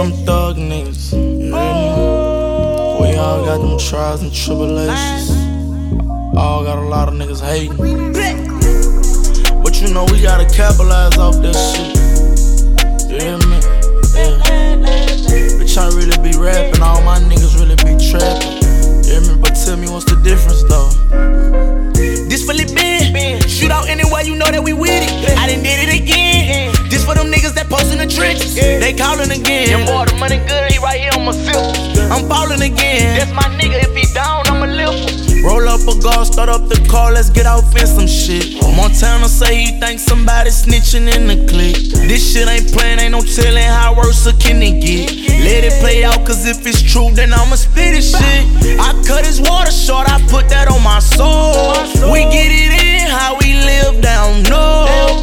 some thug niggas, you hear me? We all got them trials and tribulations. All got a lot of niggas hating. But you know we gotta capitalize off that shit. You hear me? Yeah. Bitch, I really be rapping, all my niggas really be trapping. You hear me? But tell me what's the difference though? This for Lil Ben. Shoot out anywhere, you know that we with it. I done did it again. This for them niggas that post in the trenches. They calling again. Your boy, the money good, he right here on my silk. I'm ballin' again. That's my nigga, if he down, I'ma lift him. Roll up a guard, start up the car, let's get off in some shit. Montana say he thinks somebody snitching in the clique. This shit ain't playin', ain't no tellin' how worse can it get. Let it play out, cause if it's true, then I'ma spit it shit. I cut his water short, I put that on my soul. We get it in, how we live down north.